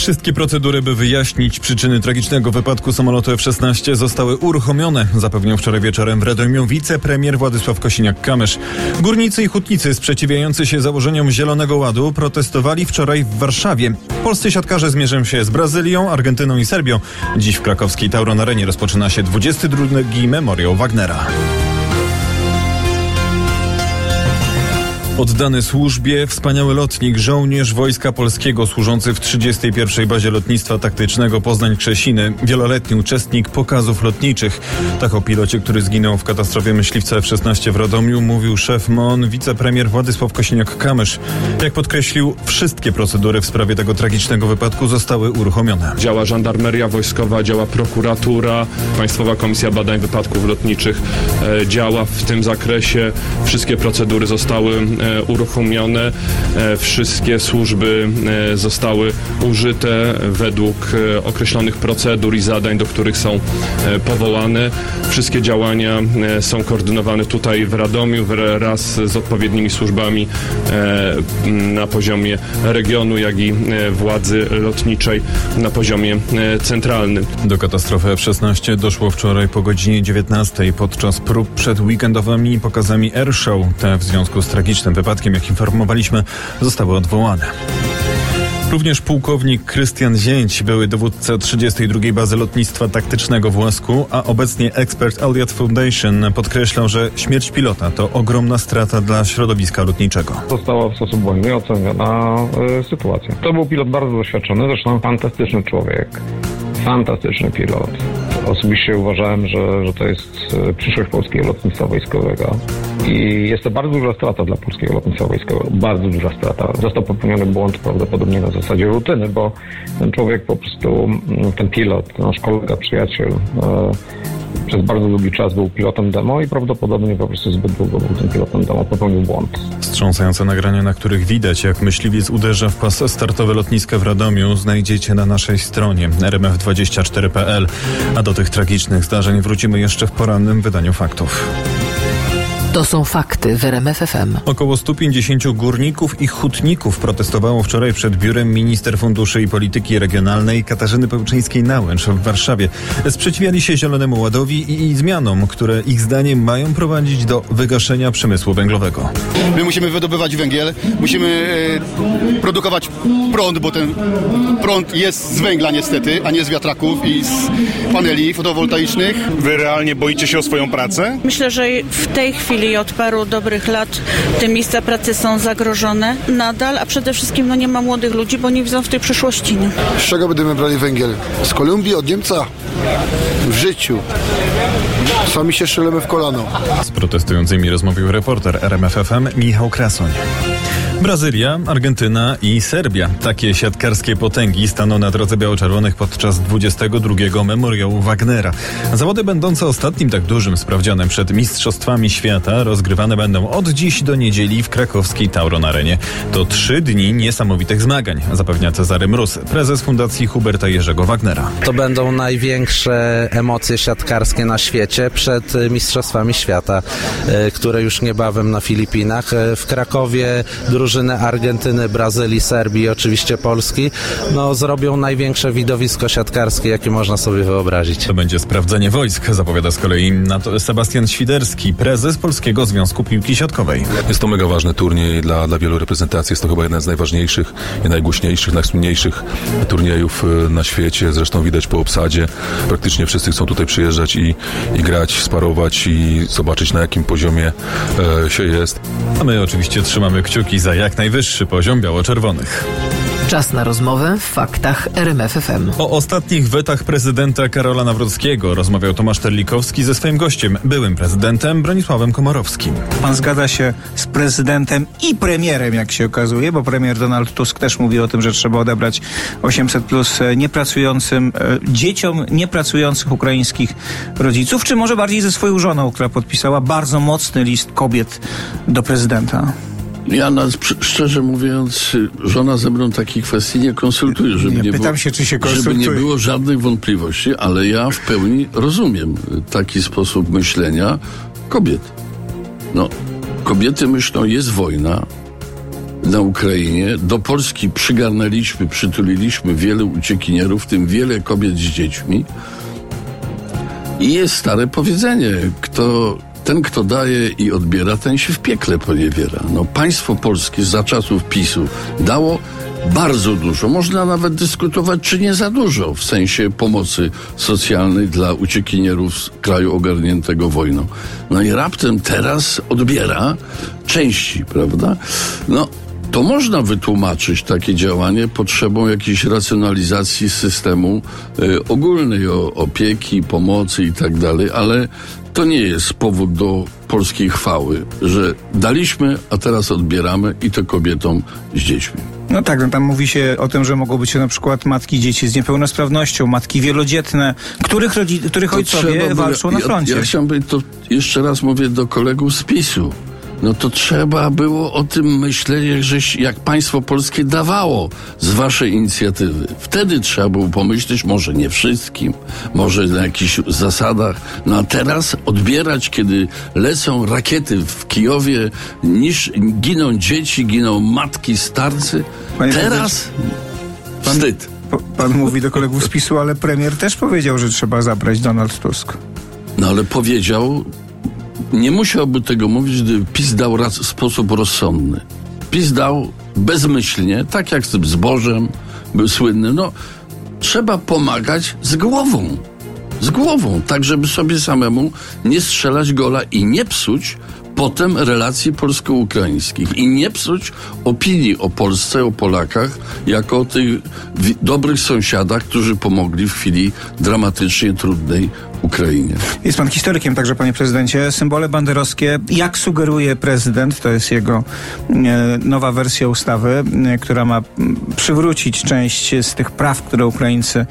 Wszystkie procedury, by wyjaśnić przyczyny tragicznego wypadku samolotu F-16 zostały uruchomione, zapewniał wczoraj wieczorem w Radomiu wicepremier Władysław Kosiniak-Kamysz. Górnicy i hutnicy sprzeciwiający się założeniom Zielonego Ładu protestowali wczoraj w Warszawie. Polscy siatkarze zmierzą się z Brazylią, Argentyną i Serbią. Dziś w krakowskiej Tauron Arenie rozpoczyna się 22. Memoriał Wagnera. Oddany służbie, wspaniały lotnik, żołnierz Wojska Polskiego służący w 31. Bazie Lotnictwa Taktycznego Poznań-Krzesiny, wieloletni uczestnik pokazów lotniczych. Tak o pilocie, który zginął w katastrofie myśliwca F-16 w Radomiu, mówił szef MON, wicepremier Władysław Kosiniak-Kamysz. Jak podkreślił, wszystkie procedury w sprawie tego tragicznego wypadku zostały uruchomione. Działa żandarmeria wojskowa, działa prokuratura, Państwowa Komisja Badań Wypadków Lotniczych działa w tym zakresie. Wszystkie procedury zostały uruchomione, wszystkie służby zostały użyte według określonych procedur i zadań, do których są powołane. Wszystkie działania są koordynowane tutaj w Radomiu wraz z odpowiednimi służbami na poziomie regionu, jak i władzy lotniczej na poziomie centralnym. Do katastrofy F-16 doszło wczoraj po godzinie 19 podczas prób przed weekendowymi pokazami Airshow. Te w związku z tragicznym wypadkiem, jak informowaliśmy, zostały odwołane. Również pułkownik Krystian Zięć, były dowódca 32. Bazy Lotnictwa Taktycznego w Łasku, a obecnie ekspert Elliott Foundation podkreślał, że śmierć pilota to ogromna strata dla środowiska lotniczego. Została w sposób błędny oceniona sytuacja. To był pilot bardzo doświadczony, zresztą fantastyczny człowiek. Fantastyczny pilot. Osobiście uważałem, że to jest przyszłość polskiego lotnictwa wojskowego. I jest to bardzo duża strata dla polskiego lotnictwa wojskowego. Bardzo duża strata. Został popełniony błąd prawdopodobnie na zasadzie rutyny, bo ten człowiek po prostu, ten pilot, nasz kolega, przyjaciel, przez bardzo długi czas był pilotem demo i prawdopodobnie po prostu zbyt długo był tym pilotem demo, popełnił błąd. Wstrząsające nagrania, na których widać, jak myśliwiec uderza w pas startowy lotniska w Radomiu, znajdziecie na naszej stronie rmf24.pl. A do tych tragicznych zdarzeń wrócimy jeszcze w porannym wydaniu faktów. To są fakty w RMF FM. Około 150 górników i hutników protestowało wczoraj przed biurem minister funduszy i polityki regionalnej Katarzyny Pełczyńskiej-Nałęcz w Warszawie. Sprzeciwiali się Zielonemu Ładowi i zmianom, które ich zdaniem mają prowadzić do wygaszenia przemysłu węglowego. My musimy wydobywać węgiel, musimy produkować prąd, bo ten prąd jest z węgla niestety, a nie z wiatraków i z paneli fotowoltaicznych. Wy realnie boicie się o swoją pracę? Myślę, że w tej chwili od paru dobrych lat te miejsca pracy są zagrożone nadal, a przede wszystkim nie ma młodych ludzi, bo nie widzą w tej przyszłości. Z czego będziemy brali węgiel? Z Kolumbii, od Niemca? W życiu. Sami się strzelamy w kolano. Z protestującymi rozmawiał reporter RMF FM Michał Krasoń. Brazylia, Argentyna i Serbia. Takie siatkarskie potęgi staną na drodze biało-czerwonych podczas 22. Memoriału Wagnera. Zawody będące ostatnim tak dużym sprawdzianem przed Mistrzostwami Świata rozgrywane będą od dziś do niedzieli w krakowskiej Tauron Arenie. To 3 dni niesamowitych zmagań, zapewnia Cezary Mróz, prezes Fundacji Huberta Jerzego Wagnera. To będą największe emocje siatkarskie na świecie przed Mistrzostwami Świata, które już niebawem na Filipinach. W Krakowie drużyny Argentyny, Brazylii, Serbii i oczywiście Polski zrobią największe widowisko siatkarskie, jakie można sobie wyobrazić. To będzie sprawdzenie wojsk, zapowiada z kolei Sebastian Świderski, prezes Polskiego Związku Piłki Siatkowej. Jest to mega ważny turniej dla wielu reprezentacji. Jest to chyba jeden z najważniejszych i najgłośniejszych, najsłynniejszych turniejów na świecie. Zresztą widać po obsadzie. Praktycznie wszyscy chcą tutaj przyjeżdżać i grać, sparować i zobaczyć, na jakim poziomie się jest. A my oczywiście trzymamy kciuki za jak najwyższy poziom biało-czerwonych. Czas na rozmowę w faktach RMF FM. O ostatnich wetach prezydenta Karola Nawrockiego rozmawiał Tomasz Terlikowski ze swoim gościem, byłym prezydentem Bronisławem Komorowskim. Pan zgadza się z prezydentem i premierem, jak się okazuje, bo premier Donald Tusk też mówi o tym, że trzeba odebrać 800+ niepracującym dzieciom niepracujących ukraińskich rodziców, czy może bardziej ze swoją żoną, która podpisała bardzo mocny list kobiet do prezydenta. Ja szczerze mówiąc, żona ze mną takich kwestii nie konsultuje, żeby nie było żadnych wątpliwości, ale ja w pełni rozumiem taki sposób myślenia kobiet. Kobiety myślą, jest wojna, na Ukrainie. Do Polski przygarnęliśmy, przytuliliśmy wielu uciekinierów, w tym wiele kobiet z dziećmi. I jest stare powiedzenie, kto daje i odbiera, ten się w piekle poniewiera. No, państwo polskie za czasów PiS-u dało bardzo dużo. Można nawet dyskutować, czy nie za dużo w sensie pomocy socjalnej dla uciekinierów z kraju ogarniętego wojną. No i raptem teraz odbiera części, prawda? No, to można wytłumaczyć takie działanie potrzebą jakiejś racjonalizacji systemu ogólnej opieki, pomocy i tak dalej, ale to nie jest powód do polskiej chwały, że daliśmy, a teraz odbieramy i to kobietom z dziećmi. No tak, no tam mówi się o tym, że mogą być na przykład matki dzieci z niepełnosprawnością, matki wielodzietne, których ojcowie walczą na froncie. Ja chciałbym to jeszcze raz mówię do kolegów z PiS-u. No to trzeba było o tym myśleć, jak państwo polskie dawało z waszej inicjatywy. Wtedy trzeba było pomyśleć, może nie wszystkim, może na jakichś zasadach. No a teraz odbierać, kiedy lecą rakiety w Kijowie, giną dzieci, giną matki, starcy. Teraz wstyd. Pan mówi do kolegów z PiS-u, ale premier też powiedział, że trzeba zabrać Donald Tusk. No ale powiedział... Nie musiałby tego mówić, gdyby PiS dał w sposób rozsądny. PiS dał bezmyślnie, tak jak z tym zbożem był słynny. No, trzeba pomagać z głową. Z głową, tak żeby sobie samemu nie strzelać gola i nie psuć potem relacji polsko-ukraińskich i nie psuć opinii o Polsce, o Polakach, jako o tych dobrych sąsiadach, którzy pomogli w chwili dramatycznie trudnej Ukrainie. Jest pan historykiem także, panie prezydencie. Symbole banderowskie, jak sugeruje prezydent, to jest jego nowa wersja ustawy, która ma przywrócić część z tych praw, które Ukraińcy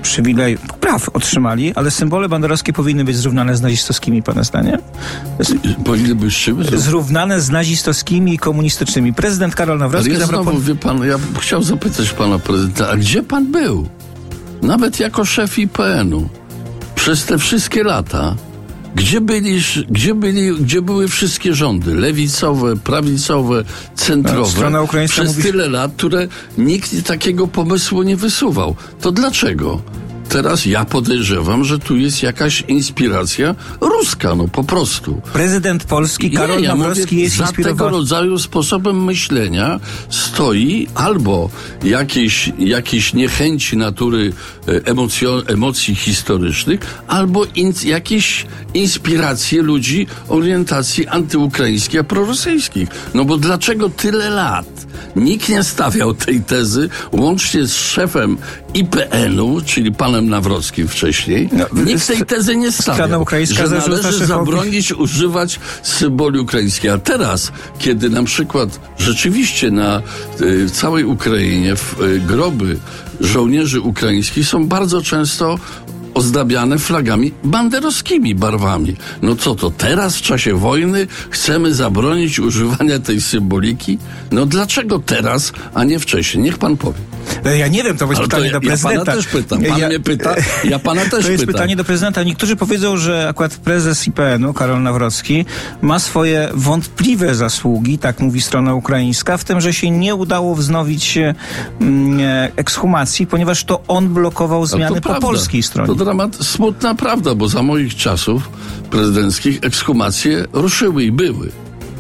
praw otrzymali, ale symbole banderowskie powinny być zrównane z nazistowskimi, pana zdaniem? Powinny być czym? Zrównane z nazistowskimi i komunistycznymi. Prezydent Karol Nawrocki wie pan, ja chciał zapytać pana prezydenta, a gdzie pan był? Nawet jako szef IPN-u. Przez te wszystkie lata, gdzie były wszystkie rządy? Lewicowe, prawicowe, centrowe. Przez tyle lat, które nikt takiego pomysłu nie wysuwał. To dlaczego? Teraz ja podejrzewam, że tu jest jakaś inspiracja ruska, no po prostu. Prezydent Polski Karol Nawrocki jest inspirowany. Za tego rodzaju sposobem myślenia stoi albo jakieś niechęci natury emocji historycznych, albo jakieś inspiracje ludzi orientacji antyukraińskich, a prorosyjskich. No bo dlaczego tyle lat nikt nie stawiał tej tezy, łącznie z szefem IPN-u, czyli panem Nawrockim wcześniej, nikt tej tezy nie stawiał, że należy zabronić używać symboli ukraińskich. A teraz, kiedy na przykład rzeczywiście na całej Ukrainie groby żołnierzy ukraińskich są bardzo często ozdabiane flagami banderowskimi barwami. No co to, teraz w czasie wojny chcemy zabronić używania tej symboliki? No dlaczego teraz, a nie wcześniej? Niech pan powie. Ja nie wiem, to jest pytanie do prezydenta. Ja pana też pytam. Pan mnie pyta, ja pana też pytam. To jest pytanie do prezydenta. Niektórzy powiedzą, że akurat prezes IPN-u, Karol Nawrocki, ma swoje wątpliwe zasługi, tak mówi strona ukraińska, w tym, że się nie udało wznowić ekshumacji, ponieważ to on blokował zmiany po polskiej stronie. To smutna prawda, bo za moich czasów prezydenckich ekshumacje ruszyły i były.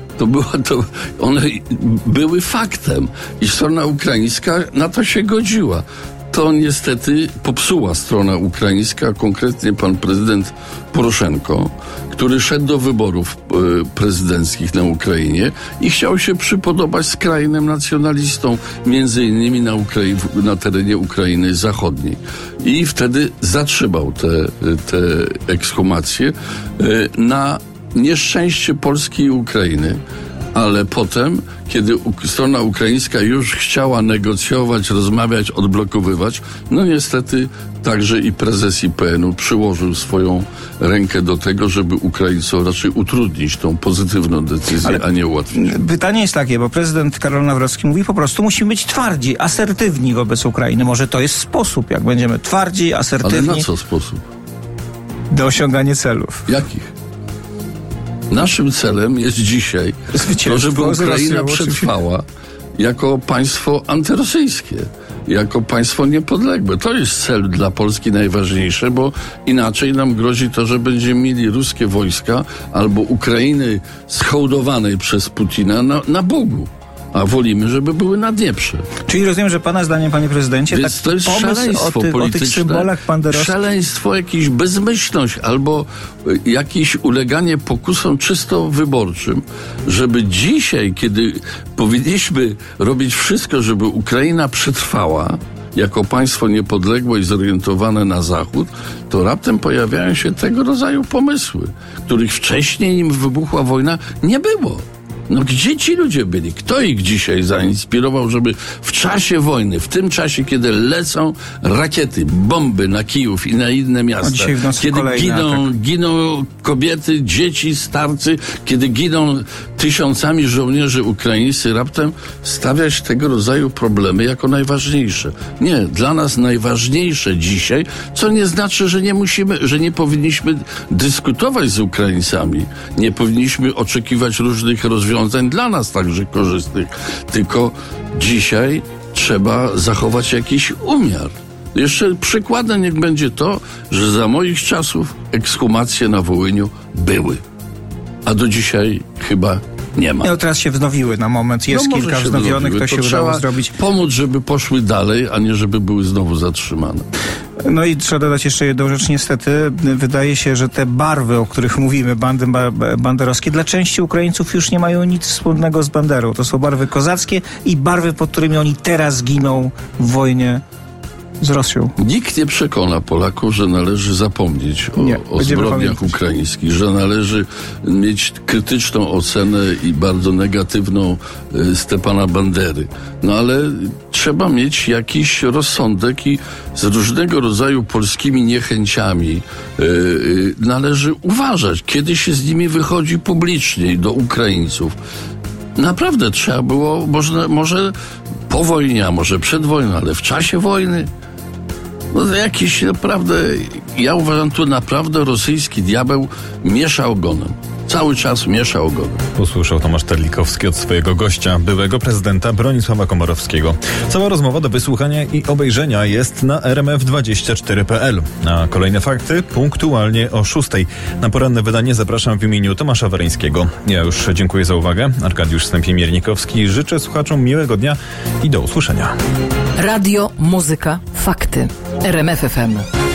One były faktem i strona ukraińska na to się godziła. To niestety popsuła strona ukraińska, konkretnie pan prezydent Poroszenko, który szedł do wyborów prezydenckich na Ukrainie i chciał się przypodobać skrajnym nacjonalistom, między innymi na terenie Ukrainy Zachodniej. I wtedy zatrzymał te ekshumacje na nieszczęście Polski i Ukrainy. Ale potem, kiedy strona ukraińska już chciała negocjować, rozmawiać, odblokowywać, no niestety także i prezes IPN-u przyłożył swoją rękę do tego, żeby Ukraińcom raczej utrudnić tą pozytywną decyzję, a nie ułatwić. Pytanie jest takie, bo prezydent Karol Nawrocki mówi po prostu, musimy być twardzi, asertywni wobec Ukrainy. Może to jest sposób, jak będziemy twardzi, asertywni. Ale na co sposób? Do osiągania celów. Jakich? Naszym celem jest dzisiaj to, żeby Ukraina przetrwała jako państwo antyrosyjskie, jako państwo niepodległe. To jest cel dla Polski najważniejszy, bo inaczej nam grozi to, że będziemy mieli ruskie wojska albo Ukrainy schołdowanej przez Putina na Bogu. A wolimy, żeby były na Dnieprze. Czyli rozumiem, że pana zdaniem, panie prezydencie, więc tak to jest szaleństwo polityczne, o tych symbolach banderowskich... szaleństwo, jakaś bezmyślność albo jakieś uleganie pokusom czysto wyborczym, żeby dzisiaj, kiedy powinniśmy robić wszystko, żeby Ukraina przetrwała jako państwo niepodległe i zorientowane na Zachód, to raptem pojawiają się tego rodzaju pomysły, których wcześniej, nim wybuchła wojna, nie było. No gdzie ci ludzie byli? Kto ich dzisiaj zainspirował, żeby w czasie wojny, w tym czasie, kiedy lecą rakiety, bomby na Kijów i na inne miasta, kiedy giną kobiety, dzieci, starcy, kiedy giną tysiącami żołnierzy ukraińscy, raptem stawiać tego rodzaju problemy jako najważniejsze. Nie, dla nas najważniejsze dzisiaj, co nie znaczy, że nie powinniśmy dyskutować z Ukraińcami, nie powinniśmy oczekiwać różnych rozwiązań dla nas także korzystnych, tylko dzisiaj trzeba zachować jakiś umiar. Jeszcze przykładem niech będzie to, że za moich czasów ekshumacje na Wołyniu były, a do dzisiaj chyba nie ma. No teraz się wznowiły na moment, jest kilka wznowionych, to się udało zrobić. Pomóc, żeby poszły dalej, a nie żeby były znowu zatrzymane. No i trzeba dodać jeszcze jedną rzecz, niestety. Wydaje się, że te barwy, o których mówimy, bandy banderowskie, dla części Ukraińców już nie mają nic wspólnego z banderą. To są barwy kozackie i barwy, pod którymi oni teraz giną w wojnie z Rosją. Nikt nie przekona Polaków, że należy zapomnieć o zbrodniach ukraińskich, że należy mieć krytyczną ocenę i bardzo negatywną Stepana Bandery. No ale trzeba mieć jakiś rozsądek i z różnego rodzaju polskimi niechęciami należy uważać, kiedy się z nimi wychodzi publicznie do Ukraińców. Naprawdę trzeba było, może po wojnie, a może przed wojną, ale w czasie wojny. No jakiś naprawdę, ja uważam, tu naprawdę rosyjski diabeł miesza ogonem. Cały czas miesza ogonem. Usłyszał Tomasz Terlikowski od swojego gościa, byłego prezydenta Bronisława Komorowskiego. Cała rozmowa do wysłuchania i obejrzenia jest na rmf24.pl. A kolejne fakty punktualnie o 6:00. Na poranne wydanie zapraszam w imieniu Tomasza Wereńskiego. Ja już dziękuję za uwagę. Arkadiusz Stępień-Miernikowski. Życzę słuchaczom miłego dnia i do usłyszenia. Radio, muzyka, fakty. RMF FM.